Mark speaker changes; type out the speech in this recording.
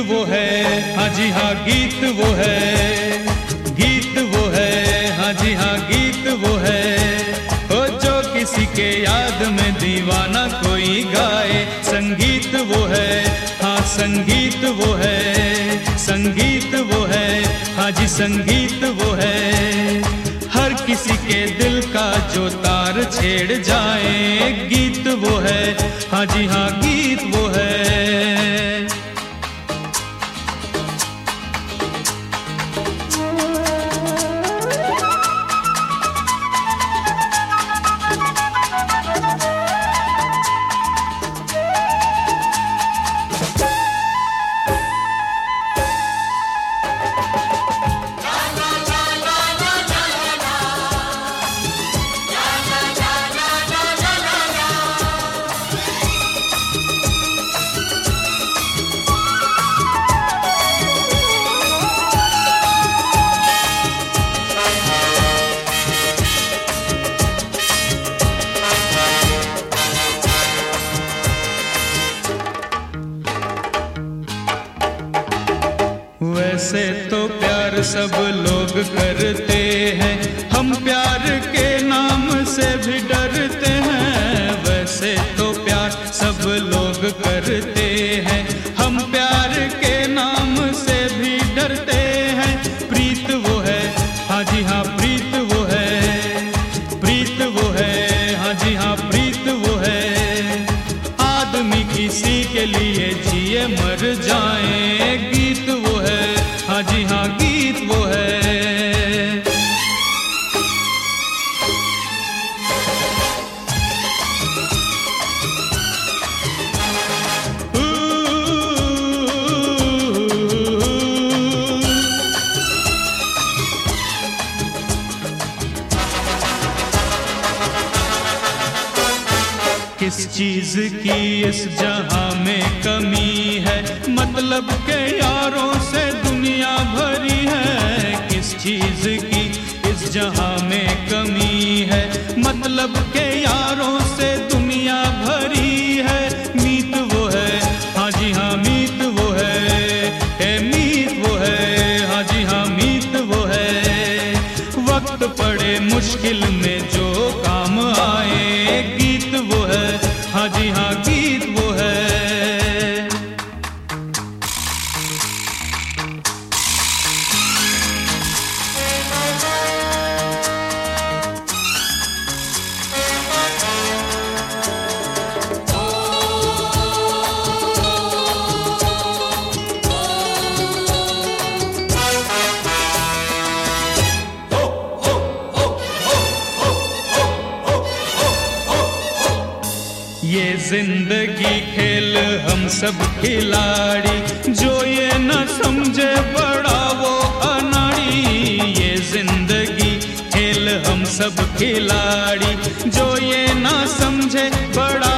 Speaker 1: वो है, हाँ जी हाँ गीत वो है, गीत वो है, हाँ जी हाँ गीत वो है। ओ जो किसी के याद में दीवाना कोई गाए, संगीत वो है, हाँ संगीत वो है, संगीत वो है, हाँ जी संगीत वो है। हर किसी के दिल का जो तार छेड़ जाए, गीत वो है, हाँ जी हाँ गीत वो है। वैसे तो प्यार सब लोग करते हैं, हम प्यार के नाम से भी डरते हैं। वैसे तो प्यार सब लोग करते हैं, हम प्यार के नाम से भी डरते हैं। प्रीत वो है, हाँ जी हाँ प्रीत वो है, प्रीत वो है, हाँ जी हाँ प्रीत वो है। आदमी किसी के लिए जिए मर जाए, गीत वो है, हाँ जी हाँ गीत वो है। किस चीज की इस जहां में कमी है, मतलब के यारों से दुनिया भरी है। किस चीज की इस जहां में कमी है, मतलब के यारों से दुनिया भरी है। मीत वो है, हाँ जी हाँ मीत वो है, मीत वो है, हाँ जी हाँ मीत वो है। वक्त पड़े मुश्किल में जो काम आए, गीत वो है, हाँ जी हाँ गीत वो है। ये जिंदगी खेल हम सब खिलाड़ी, जो ये न समझे बड़ा वो अनाड़ी। ये जिंदगी खेल हम सब खिलाड़ी, जो ये न समझे बड़ा